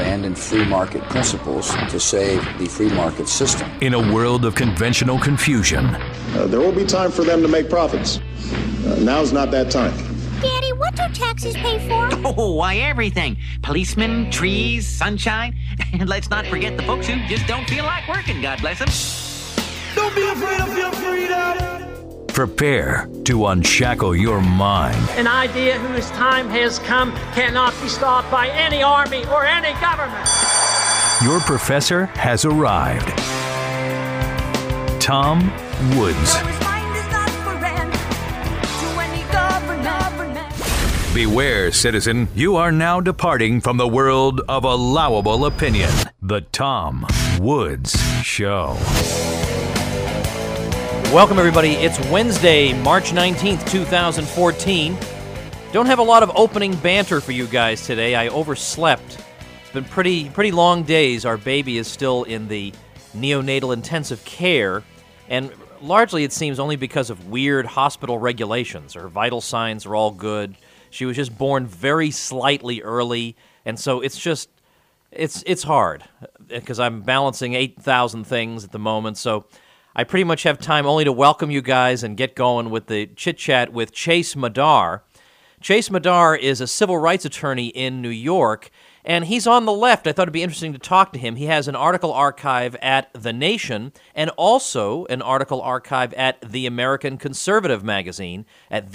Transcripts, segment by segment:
abandon free market principles to save the free market system. In a world of conventional confusion, there will be time for them to make profits. Now's not that time. Daddy, what do taxes pay for? Oh, why, everything. Policemen, trees, sunshine. And let's not forget the folks who just don't feel like working, God bless them. Don't be afraid of your freedom. Prepare to unshackle your mind. An idea whose time has come cannot be stopped by any army or any government. Your professor has arrived. Tom Woods. Beware, citizen, you are now departing from the world of allowable opinion. The Tom Woods Show. Welcome, everybody. It's Wednesday, March 19th, 2014. Don't have a lot of opening banter for you guys today. I overslept. It's been pretty long days. Our baby is still in the neonatal intensive care, and largely it seems only because of weird hospital regulations. Her vital signs are all good. She was just born very slightly early, and so it's hard because I'm balancing 8,000 things at the moment, so I pretty much have time only to welcome you guys and get going with the chit-chat with Chase Madar. Chase Madar is a civil rights attorney in New York, and he's on the left. I thought it'd be interesting to talk to him. He has an article archive at The Nation and also an article archive at The American Conservative magazine at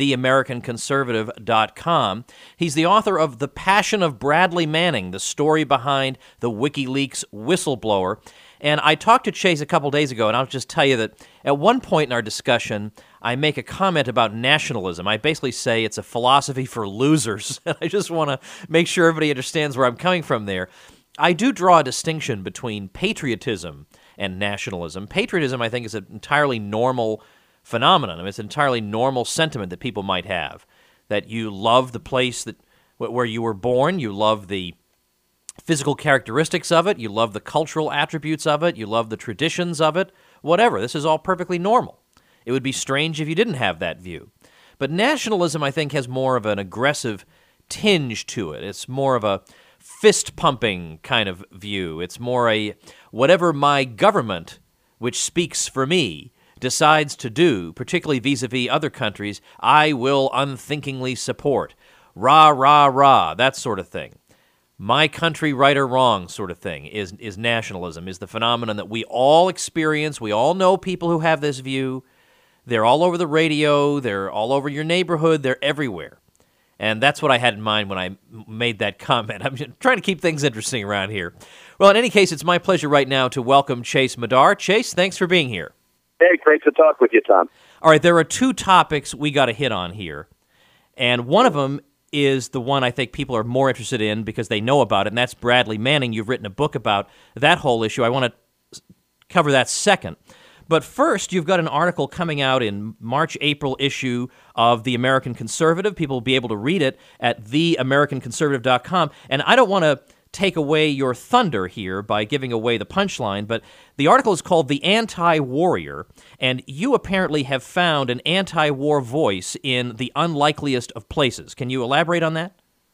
theamericanconservative.com. He's the author of The Passion of Bradley Manning, the story behind the WikiLeaks whistleblower. And I talked to Chase a couple days ago, and I'll just tell you that at one point in our discussion, I make a comment about nationalism. I basically say it's a philosophy for losers. And I just want to make sure everybody understands where I'm coming from there. I do draw a distinction between patriotism and nationalism. Patriotism, I think, is an entirely normal phenomenon. I mean, it's an entirely normal sentiment that people might have, that you love the place where you were born, you love the physical characteristics of it, you love the cultural attributes of it, you love the traditions of it, whatever. This is all perfectly normal. It would be strange if you didn't have that view. But nationalism, I think, has more of an aggressive tinge to it. It's more of a fist-pumping kind of view. It's more a whatever my government, which speaks for me, decides to do, particularly vis-a-vis other countries, I will unthinkingly support. Rah, rah, rah, that sort of thing. My country, right or wrong sort of thing is nationalism, is the phenomenon that we all experience. We all know people who have this view. They're all over the radio. They're all over your neighborhood. They're everywhere. And that's what I had in mind when I made that comment. I'm just trying to keep things interesting around here. Well, in any case, it's my pleasure right now to welcome Chase Madar. Chase, thanks for being here. Hey, great to talk with you, Tom. All right, there are two topics we got to hit on here. And one of them is the one I think people are more interested in because they know about it, and that's Bradley Manning. You've written a book about that whole issue. I want to cover that second. But first, you've got an article coming out in March-April issue of The American Conservative. People will be able to read it at theamericanconservative.com. And I don't want to take away your thunder here by giving away the punchline, but the article is called The Anti-Warrior, and you apparently have found an anti-war voice in the unlikeliest of places. Can you elaborate on that?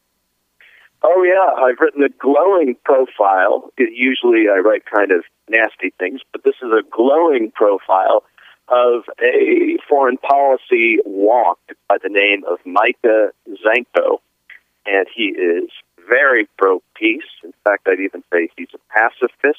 Oh, yeah. I've written a glowing profile. Usually I write kind of nasty things, but this is a glowing profile of a foreign policy wonk by the name of Micah Zenko, and he is very pro-peace. In fact, I'd even say he's a pacifist.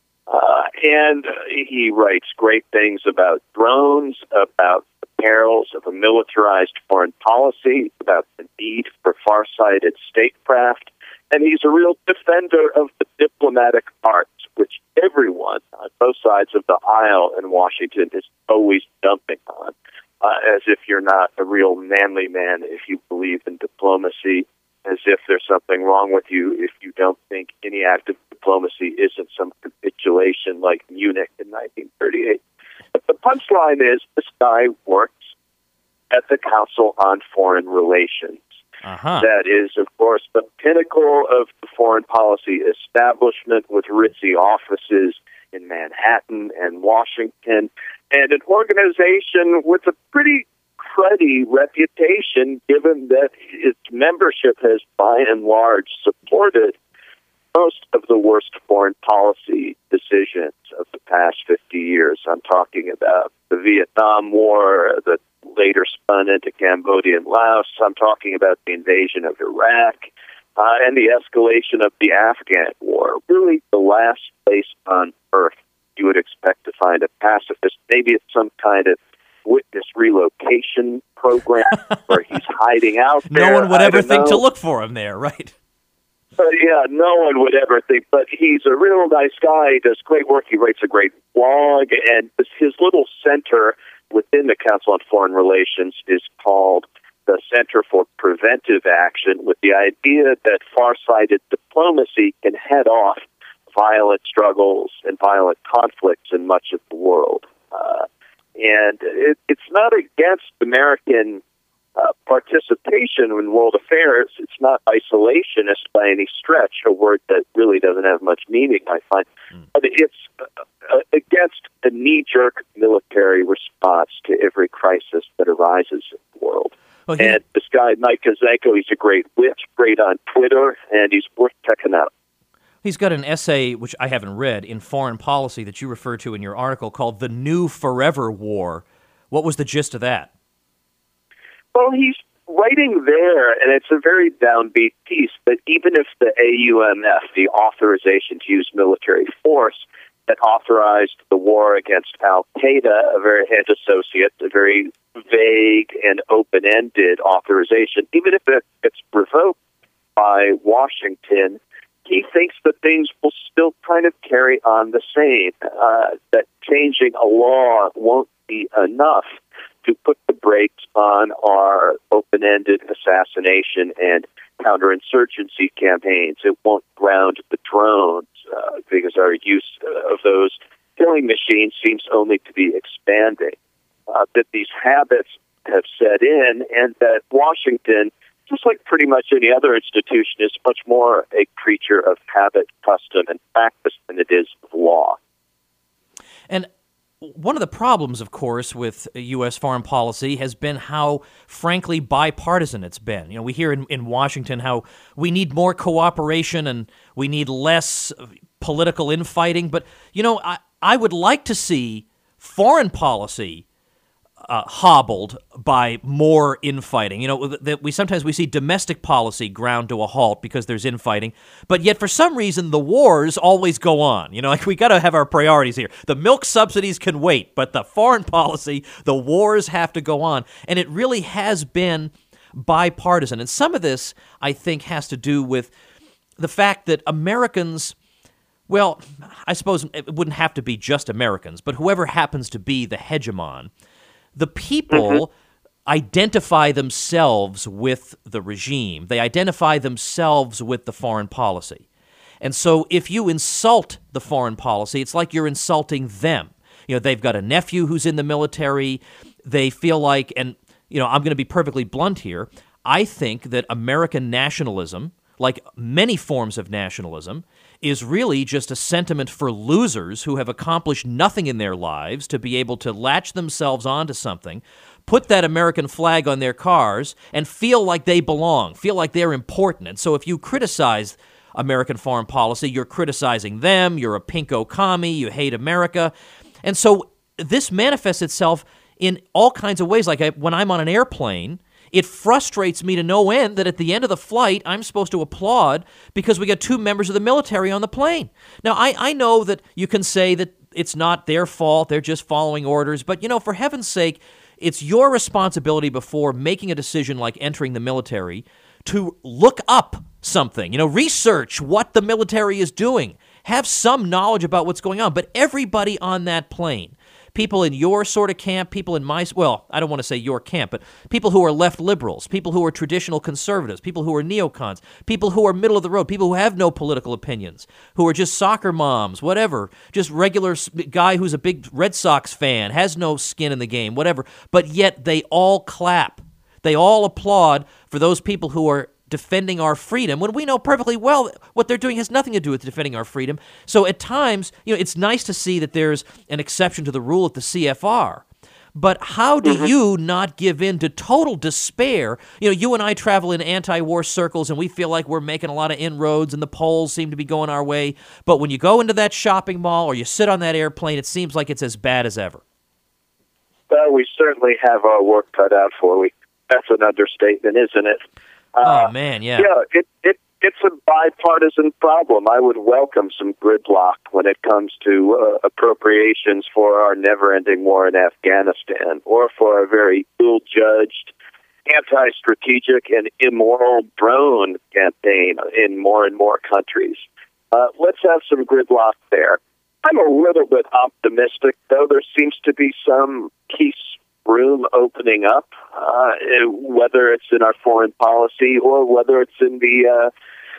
And he writes great things about drones, about the perils of a militarized foreign policy, about the need for far-sighted statecraft. And he's a real defender of the diplomatic arts, which everyone on both sides of the aisle in Washington is always dumping on, as if you're not a real manly man if you believe in diplomacy, as if there's something wrong with you if you don't think any act of diplomacy isn't some capitulation like Munich in 1938. But the punchline is this guy works at the Council on Foreign Relations. That is, of course, the pinnacle of the foreign policy establishment with ritzy offices in Manhattan and Washington, and an organization with a pretty cruddy reputation, given that its membership has by and large supported most of the worst foreign policy decisions of the past 50 years. I'm talking about the Vietnam War that later spun into Cambodia and Laos. I'm talking about the invasion of Iraq and the escalation of the Afghan War. Really the last place on earth you would expect to find a pacifist. Maybe it's some kind of witness relocation program where he's hiding out there. No one would ever think to look for him there, right? Yeah, no one would ever think, but he's a real nice guy. He does great work. He writes a great blog, and his little center within the Council on Foreign Relations is called the Center for Preventive Action, with the idea that far-sighted diplomacy can head off violent struggles and violent conflicts in much of the world. And it's not against American participation in world affairs. It's not isolationist by any stretch, a word that really doesn't have much meaning, I find. But it's against a knee-jerk military response to every crisis that arises in the world. Well, and this guy, Mike Kazenko, he's a great wit, great on Twitter, and he's worth checking out. He's got an essay, which I haven't read, in Foreign Policy that you refer to in your article called The New Forever War. What was the gist of that? Well, he's writing there, and it's a very downbeat piece, that even if the AUMF, the Authorization to Use Military Force, that authorized the war against Al-Qaeda, a very head associate, a very vague and open-ended authorization, even if it gets revoked by Washington, he thinks that things will still kind of carry on the same, that changing a law won't be enough to put the brakes on our open-ended assassination and counterinsurgency campaigns. It won't ground the drones because our use of those killing machines seems only to be expanding. That these habits have set in, and that Washington, just like pretty much any other institution, is much more a creature of habit, custom, and practice than it is of law. And one of the problems, of course, with U.S. foreign policy has been how, frankly, bipartisan it's been. You know, we hear in Washington how we need more cooperation and we need less political infighting. But, you know, I would like to see foreign policy hobbled by more infighting. You know, that we sometimes see domestic policy ground to a halt because there's infighting, but yet for some reason the wars always go on. You know, like we got to have our priorities here. The milk subsidies can wait, but the foreign policy, the wars have to go on. And it really has been bipartisan. And some of this, I think, has to do with the fact that Americans, well, I suppose it wouldn't have to be just Americans, but whoever happens to be the hegemon, the people identify themselves with the regime. They identify themselves with the foreign policy. And so if you insult the foreign policy, it's like you're insulting them. You know, they've got a nephew who's in the military. They feel like, and, you know, I'm going to be perfectly blunt here, I think that American nationalism, like many forms of nationalism, is really just a sentiment for losers who have accomplished nothing in their lives to be able to latch themselves onto something, put that American flag on their cars, and feel like they belong, feel like they're important. And so if you criticize American foreign policy, you're criticizing them, you're a pinko commie, you hate America. And so this manifests itself in all kinds of ways. Like when I'm on an airplane, it frustrates me to no end that at the end of the flight, I'm supposed to applaud because we got two members of the military on the plane. Now, I know that you can say that it's not their fault, they're just following orders, but, you know, for heaven's sake, it's your responsibility before making a decision like entering the military to look up something, you know, research what the military is doing, have some knowledge about what's going on. But everybody on that plane, people in your sort of camp, people in my, well, I don't want to say your camp, but people who are left liberals, people who are traditional conservatives, people who are neocons, people who are middle of the road, people who have no political opinions, who are just soccer moms, whatever, just regular guy who's a big Red Sox fan, has no skin in the game, whatever, but yet they all clap. They all applaud for those people who are defending our freedom, when we know perfectly well what they're doing has nothing to do with defending our freedom. So at times, you know, it's nice to see that there's an exception to the rule at the CFR. But how do you not give in to total despair? You know, you and I travel in anti-war circles, and we feel like we're making a lot of inroads, and the polls seem to be going our way. But when you go into that shopping mall or you sit on that airplane, it seems like it's as bad as ever. Well, we certainly have our work cut out for we. That's an understatement, isn't it? Oh, man, yeah. Yeah, it's a bipartisan problem. I would welcome some gridlock when it comes to appropriations for our never-ending war in Afghanistan or for our very ill-judged, anti-strategic, and immoral drone campaign in more and more countries. Let's have some gridlock there. I'm a little bit optimistic, though. There seems to be some peace room opening up, whether it's in our foreign policy or whether it's in the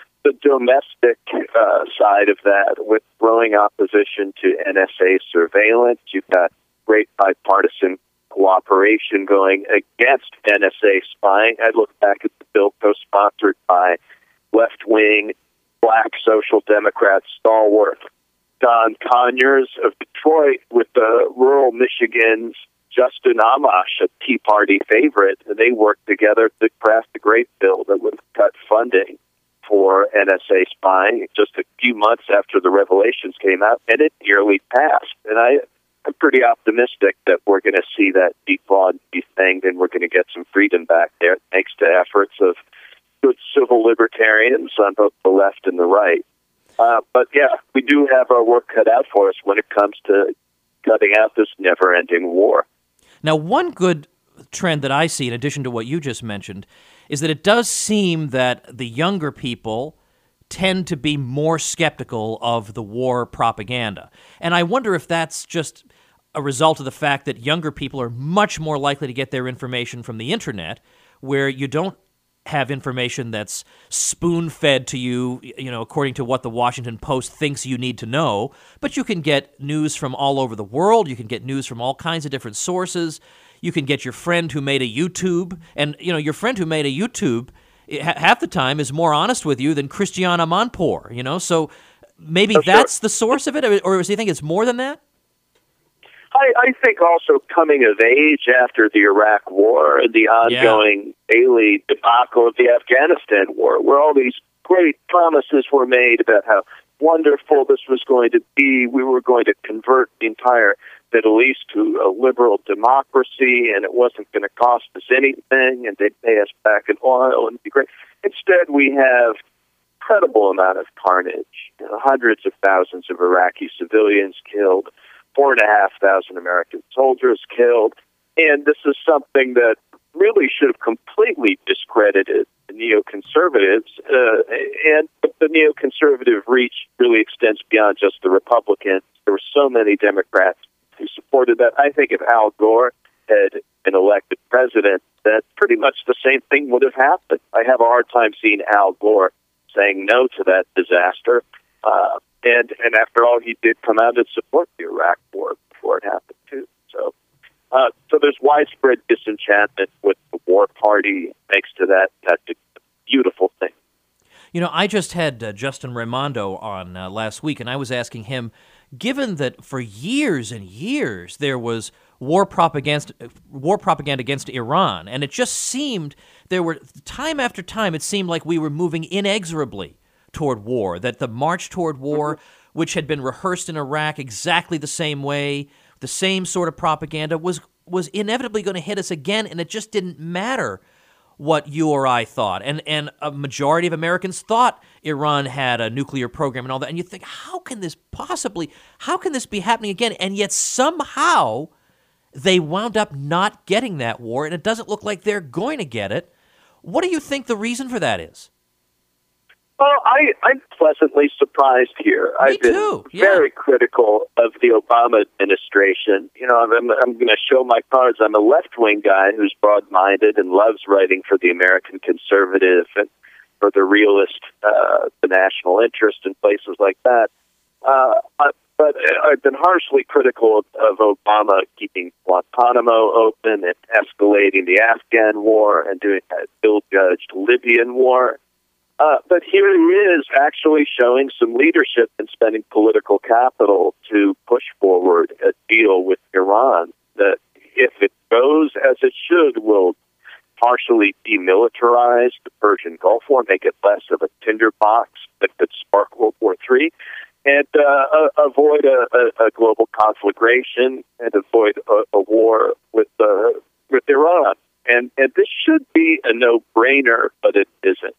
domestic side of that, with growing opposition to NSA surveillance. You've got great bipartisan cooperation going against NSA spying. I look back at the bill co-sponsored by left-wing black social democrat stalwart Don Conyers of Detroit with the rural Michigan's Justin Amash, a Tea Party favorite, and they worked together to craft a great bill that would cut funding for NSA spying just a few months after the revelations came out, and it nearly passed. And I'm pretty optimistic that we're going to see that defraud, defanged, and we're going to get some freedom back there, thanks to efforts of good civil libertarians on both the left and the right. But yeah, we do have our work cut out for us when it comes to cutting out this never-ending war. Now, one good trend that I see, in addition to what you just mentioned, is that it does seem that the younger people tend to be more skeptical of the war propaganda. And I wonder if that's just a result of the fact that younger people are much more likely to get their information from the internet, where you don't have information that's spoon-fed to you, you know, according to what the Washington Post thinks you need to know, but you can get news from all over the world. You can get news from all kinds of different sources. You can get your friend who made a YouTube, and, you know, your friend who made a YouTube half the time is more honest with you than Christiane Amanpour, you know, so maybe that's the source of it, or do you think it's more than that? I think also coming of age after the Iraq War and the ongoing daily debacle of the Afghanistan War, where all these great promises were made about how wonderful this was going to be. We were going to convert the entire Middle East to a liberal democracy, and it wasn't going to cost us anything, and they'd pay us back in oil, and it'd be great. Instead, we have incredible amount of carnage, hundreds of thousands of Iraqi civilians killed, 4,500 American soldiers killed, and this is something that really should have completely discredited the neoconservatives, and the neoconservative reach really extends beyond just the Republicans. There were so many Democrats who supported that. I think if Al Gore had been elected president, that pretty much the same thing would have happened. I have a hard time seeing Al Gore saying no to that disaster. And after all, he did come out and support the Iraq War before it happened, too. So there's widespread disenchantment with the war party thanks to that. That's a beautiful thing. You know, I just had Justin Raimondo on last week, and I was asking him, given that for years and years there was war propaganda against Iran, and it just seemed there were time after time it seemed like we were moving inexorably toward war, that the march toward war, which had been rehearsed in Iraq exactly the same way, the same sort of propaganda, was inevitably going to hit us again, and it just didn't matter what you or I thought. And a majority of Americans thought Iran had a nuclear program and all that. And you think, how can this be happening again? And yet somehow they wound up not getting that war, and it doesn't look like they're going to get it. What do you think the reason for that is? Well, I'm pleasantly surprised here. I've been very critical of the Obama administration. You know, I'm going to show my cards. I'm a left-wing guy who's broad-minded and loves writing for the American Conservative and for the realist, the national interest and places like that. But I've been harshly critical of Obama keeping Guantanamo open and escalating the Afghan war and doing that ill-judged Libyan war. But here he is actually showing some leadership and spending political capital to push forward a deal with Iran that if it goes as it should, will partially demilitarize the Persian Gulf War, make it less of a tinderbox that could spark World War III, and avoid a global conflagration and avoid a war with Iran. And this should be a no-brainer, but it isn't.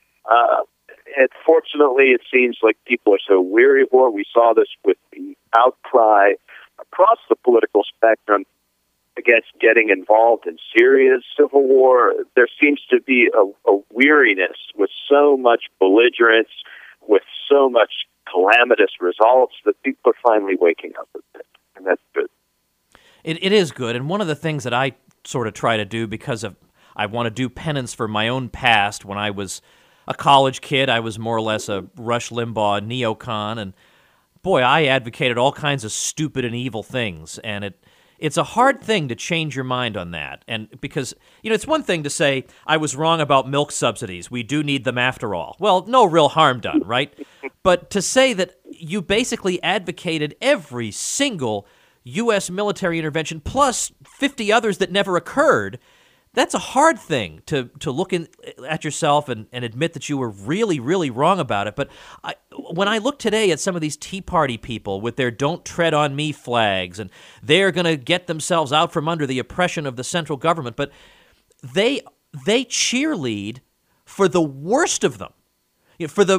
And fortunately, it seems like people are so weary of war. We saw this with the outcry across the political spectrum against getting involved in Syria's civil war. There seems to be a weariness with so much belligerence, with so much calamitous results, that people are finally waking up a bit, and that's good. It is good, and one of the things that I sort of try to do because I want to do penance for my own past. When I was a college kid, I was more or less a Rush Limbaugh neocon, and boy, I advocated all kinds of stupid and evil things, and it's a hard thing to change your mind on that. And because, it's one thing to say, I was wrong about milk subsidies. We do need them after all. Well, no real harm done, right? But to say that you basically advocated every single U.S. military intervention plus 50 others that never occurred, that's a hard thing to look at yourself and admit that you were really, really wrong about it. But when I look today at some of these Tea Party people with their "Don't Tread on Me" flags, and they're going to get themselves out from under the oppression of the central government, but they cheerlead for the worst of them, for the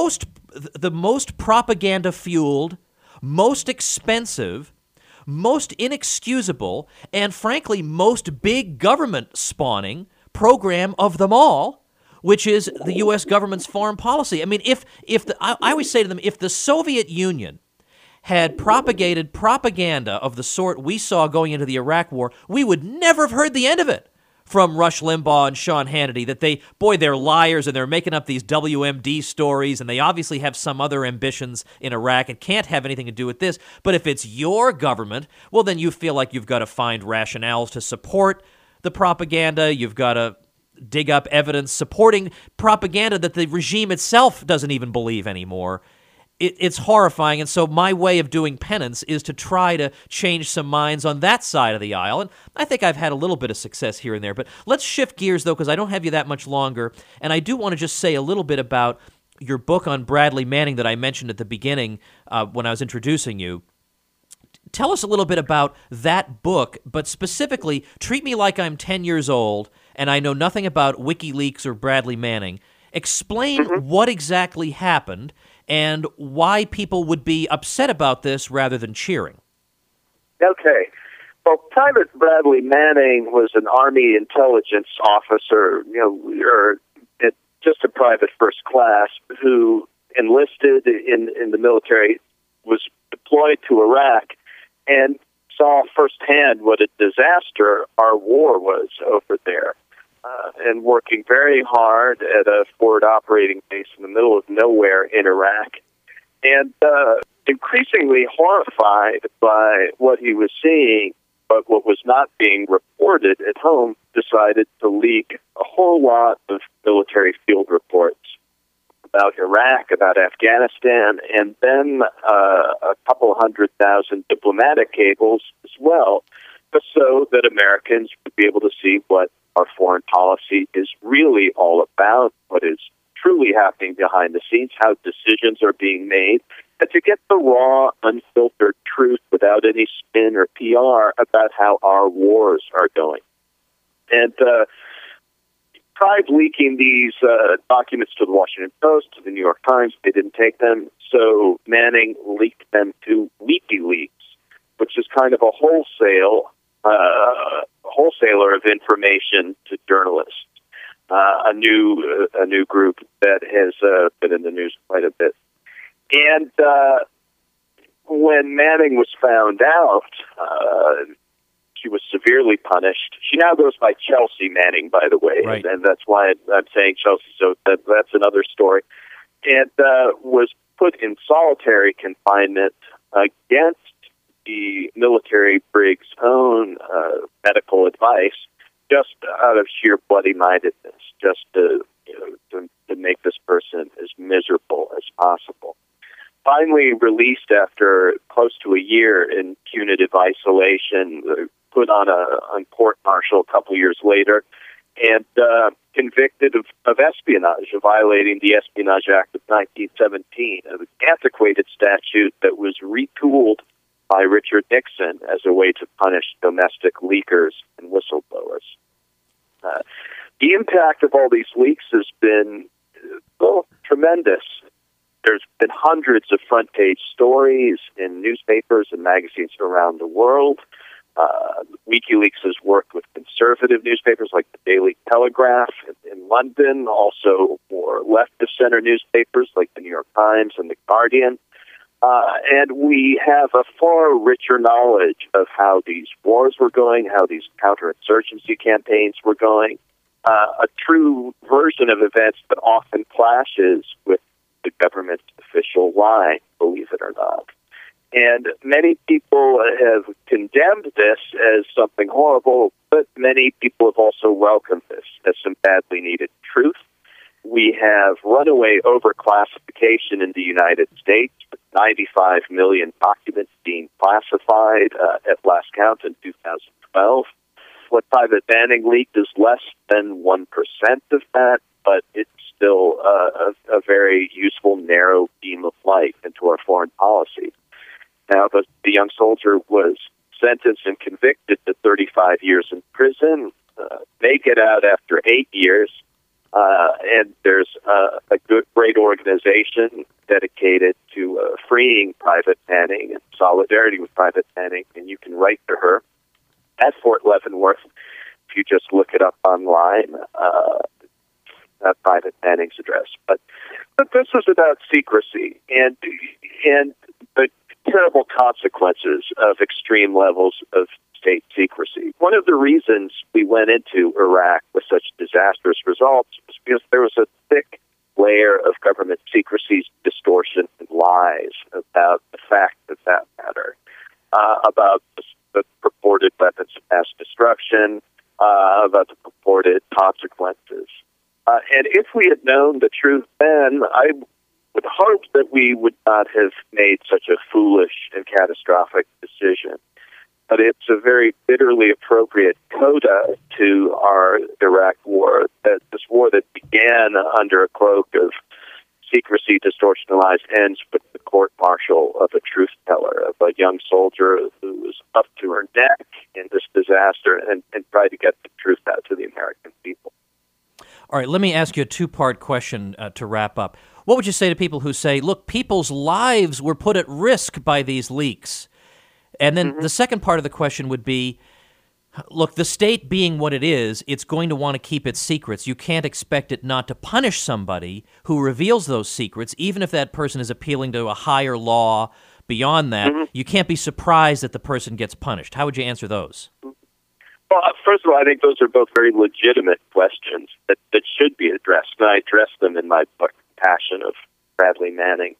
most propaganda-fueled, most expensive, most inexcusable, and frankly, most big government spawning program of them all, which is the U.S. government's foreign policy. I mean, I always say to them, if the Soviet Union had propagated propaganda of the sort we saw going into the Iraq War, we would never have heard the end of it from Rush Limbaugh and Sean Hannity, that they're liars and they're making up these WMD stories, and they obviously have some other ambitions in Iraq. It can't have anything to do with this. But if it's your government, well, then you feel like you've got to find rationales to support the propaganda. You've got to dig up evidence supporting propaganda that the regime itself doesn't even believe anymore. It's horrifying, and so my way of doing penance is to try to change some minds on that side of the aisle, and I think I've had a little bit of success here and there. But let's shift gears, though, because I don't have you that much longer, and I do want to just say a little bit about your book on Bradley Manning that I mentioned at the beginning when I was introducing you. Tell us a little bit about that book, but specifically, treat me like I'm 10 years old and I know nothing about WikiLeaks or Bradley Manning. Explain what exactly happened and why people would be upset about this rather than cheering. Okay. Well, Private Bradley Manning was an Army intelligence officer, or just a private first class, who enlisted in the military, was deployed to Iraq, and saw firsthand what a disaster our war was over there. And working very hard at a forward operating base in the middle of nowhere in Iraq, and increasingly horrified by what he was seeing, but what was not being reported at home, decided to leak a whole lot of military field reports about Iraq, about Afghanistan, and then a couple 100,000 diplomatic cables as well, just so that Americans would be able to see what our foreign policy is really all about, what is truly happening behind the scenes, how decisions are being made, and to get the raw, unfiltered truth without any spin or PR about how our wars are going. And tried leaking these documents to the Washington Post, to the New York Times. They didn't take them, so Manning leaked them to WikiLeaks, which is kind of a wholesaler of information to journalists. A new group that has been in the news quite a bit. And when Manning was found out, she was severely punished. She now goes by Chelsea Manning, by the way, right. and that's why I'm saying Chelsea, so that's another story. And was put in solitary confinement against the military brig's own medical advice, just out of sheer bloody-mindedness, just to make this person as miserable as possible. Finally released after close to a year in punitive isolation, the put on court-martial a couple years later and convicted of espionage, of violating the Espionage Act of 1917, an antiquated statute that was retooled by Richard Nixon as a way to punish domestic leakers and whistleblowers. The impact of all these leaks has been tremendous. There's been hundreds of front-page stories in newspapers and magazines around the world. WikiLeaks has worked with conservative newspapers like the Daily Telegraph in London, also more left-of-center newspapers like the New York Times and the Guardian. And we have a far richer knowledge of how these wars were going, how these counterinsurgency campaigns were going, a true version of events that often clashes with the government's official line, believe it or not. And many people have condemned this as something horrible, but many people have also welcomed this as some badly needed truth. We have runaway overclassification in the United States, with 95 million documents being classified at last count in 2012. What Private Manning leaked is less than 1% of that, but it's still a very useful, narrow beam of light into our foreign policy. Now, the young soldier was sentenced and convicted to 35 years in prison. They get out after 8 years, and there's a great organization dedicated to freeing Private Manning and solidarity with Private Manning, and you can write to her at Fort Leavenworth. If you just look it up online, Private Manning's address. But this is about secrecy and the terrible consequences of extreme levels of state secrecy. One of the reasons we went into Iraq with such disastrous results was because there was a thick layer of government secrecy, distortion, and lies about the facts of that matter, about the purported weapons of mass destruction, about the purported consequences. And if we had known the truth then, I would hope that we would not have made such a foolish and catastrophic decision. But it's a very bitterly appropriate coda to our Iraq war, that this war that began under a cloak of secrecy, distortion, and lies ends with the court-martial of a truth teller, of a young soldier who was up to her neck in this disaster and tried to get the truth out to the American people. All right, let me ask you a two-part question to wrap up. What would you say to people who say, look, people's lives were put at risk by these leaks? And then the second part of the question would be, look, the state being what it is, it's going to want to keep its secrets. You can't expect it not to punish somebody who reveals those secrets, even if that person is appealing to a higher law beyond that. You can't be surprised that the person gets punished. How would you answer those? Well, first of all, I think those are both very legitimate questions that should be addressed, and I address them in my book, Passion of Bradley Manning.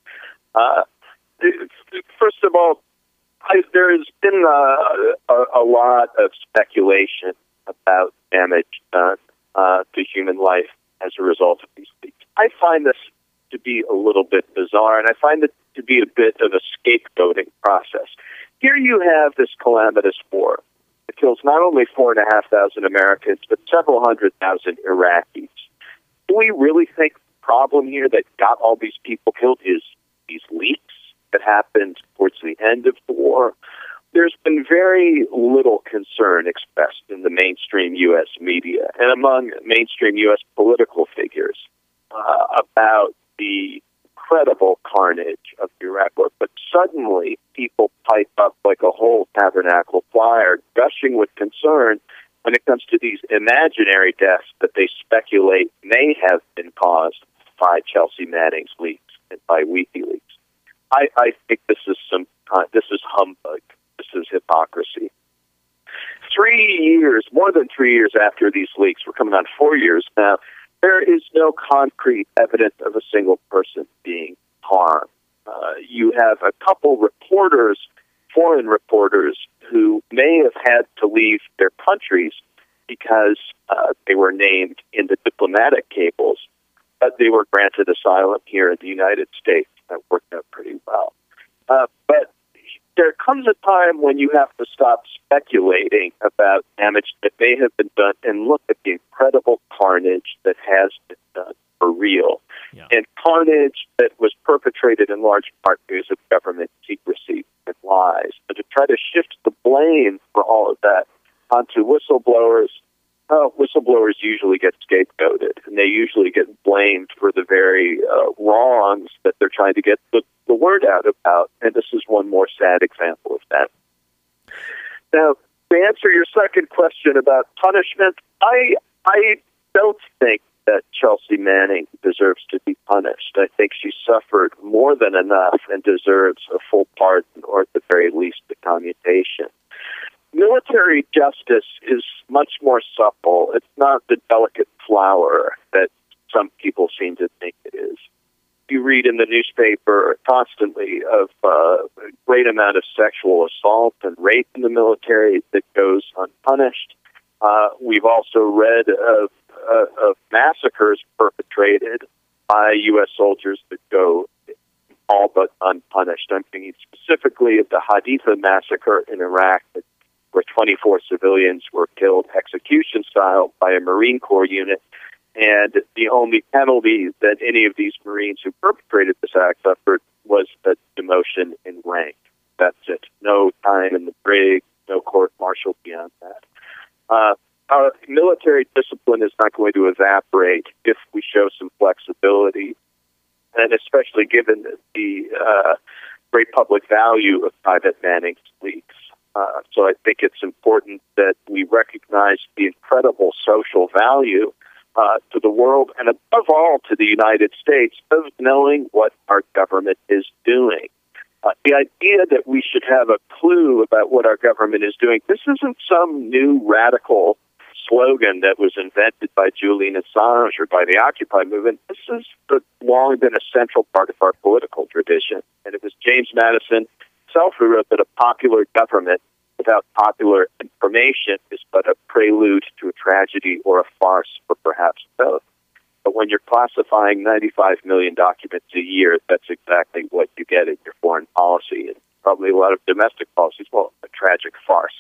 First of all, there has been a lot of speculation about damage done to human life as a result of these leaks. I find this to be a little bit bizarre, and I find it to be a bit of a scapegoating process. Here you have this calamitous war. It kills not only 4,500 Americans, but several 100,000 Iraqis. Do we really think the problem here that got all these people killed is these leaks that happened towards the end of the war? There's been very little concern expressed in the mainstream U.S. media and among mainstream U.S. political figures about the incredible carnage of the Iraq war. But suddenly, people pipe up like a whole tabernacle choir, gushing with concern when it comes to these imaginary deaths that they speculate may have been caused by Chelsea Manning's leaks and by WikiLeaks. I think this is humbug. This is hypocrisy. 3 years, more than 3 years after these leaks, we're coming on 4 years now, there is no concrete evidence of a single person being harmed. You have a couple reporters, foreign reporters, who may have had to leave their countries because they were named in the diplomatic cables, but they were granted asylum here in the United States. That worked out pretty well. But there comes a time when you have to stop speculating about damage that may have been done and look at the incredible carnage that has been done for real. Yeah. And carnage that was perpetrated in large part because of government secrecy and lies. But to try to shift the blame for all of that onto whistleblowers, whistleblowers usually get scapegoated, and they usually get blamed for the very wrongs that they're trying to get the word out about. And this is one more sad example of that. Now, to answer your second question about punishment, I don't think that Chelsea Manning deserves to be punished. I think she suffered more than enough and deserves a full pardon, or at the very least, a commutation. Military justice is much more supple. It's not the delicate flower that some people seem to think it is. You read in the newspaper constantly of a great amount of sexual assault and rape in the military that goes unpunished. We've also read of massacres perpetrated by U.S. soldiers that go all but unpunished. I'm thinking specifically of the Haditha massacre in Iraq, where 24 civilians were killed execution style by a Marine Corps unit. And the only penalty that any of these Marines who perpetrated this act suffered was a demotion in rank. That's it. No time in the brig, no court-martial beyond that. Our military discipline is not going to evaporate if we show some flexibility, and especially given the great public value of Private Manning's leaks. So I think it's important that we recognize the incredible social value to the world, and above all to the United States, of knowing what our government is doing. The idea that we should have a clue about what our government is doing, this isn't some new radical slogan that was invented by Julian Assange or by the Occupy movement. This has long been a central part of our political tradition. And it was James Madison himself who wrote that a popular government without popular information is but a prelude to a tragedy or a farce, or perhaps both. But when you're classifying 95 million documents a year, that's exactly what you get in your foreign policy, and probably a lot of domestic policies. Well, a tragic farce.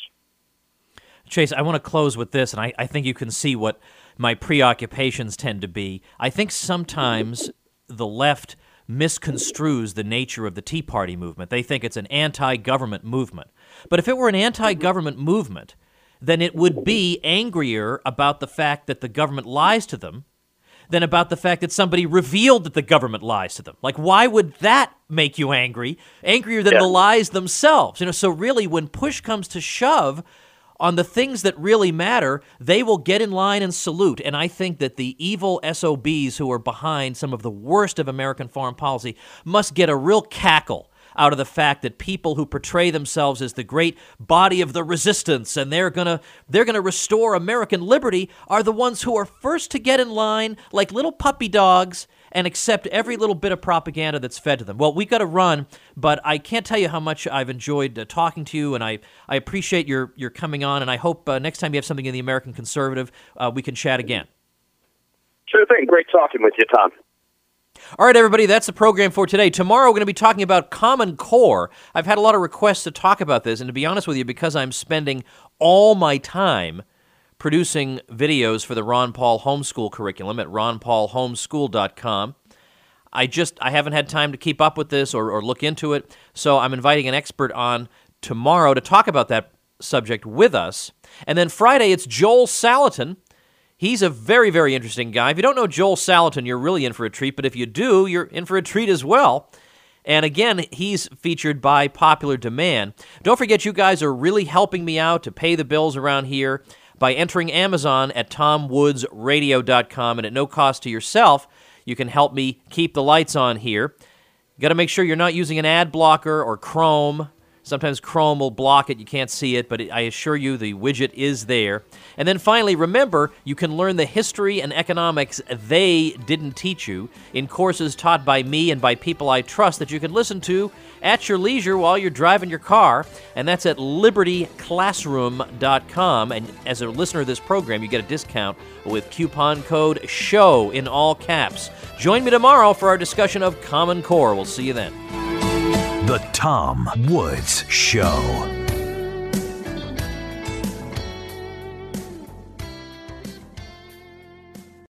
Chase, I want to close with this, and I think you can see what my preoccupations tend to be. I think sometimes the left misconstrues the nature of the Tea Party movement. They think it's an anti-government movement. But if it were an anti-government movement, then it would be angrier about the fact that the government lies to them than about the fact that somebody revealed that the government lies to them. Like, why would that make you angry? Angrier than the lies themselves. So really, when push comes to shove on the things that really matter, they will get in line and salute. And I think that the evil SOBs who are behind some of the worst of American foreign policy must get a real cackle out of the fact that people who portray themselves as the great body of the resistance and they're gonna restore American liberty are the ones who are first to get in line like little puppy dogs and accept every little bit of propaganda that's fed to them. Well, we got to run, but I can't tell you how much I've enjoyed talking to you, and I appreciate your coming on, and I hope next time you have something in the American Conservative, we can chat again. Sure thing. Great talking with you, Tom. All right, everybody, that's the program for today. Tomorrow we're going to be talking about Common Core. I've had a lot of requests to talk about this, and to be honest with you, because I'm spending all my time producing videos for the Ron Paul Homeschool curriculum at ronpaulhomeschool.com, I haven't had time to keep up with this or look into it, so I'm inviting an expert on tomorrow to talk about that subject with us. And then Friday, it's Joel Salatin. He's a very, very interesting guy. If you don't know Joel Salatin, you're really in for a treat, but if you do, you're in for a treat as well. And again, he's featured by popular demand. Don't forget, you guys are really helping me out to pay the bills around here by entering Amazon at tomwoodsradio.com, and at no cost to yourself, you can help me keep the lights on here. You got to make sure you're not using an ad blocker or Chrome. Sometimes Chrome will block it. You can't see it, but I assure you the widget is there. And then finally, remember, you can learn the history and economics they didn't teach you in courses taught by me and by people I trust that you can listen to at your leisure while you're driving your car. And that's at libertyclassroom.com. And as a listener of this program, you get a discount with coupon code SHOW in all caps. Join me tomorrow for our discussion of Common Core. We'll see you then. The Tom Woods Show.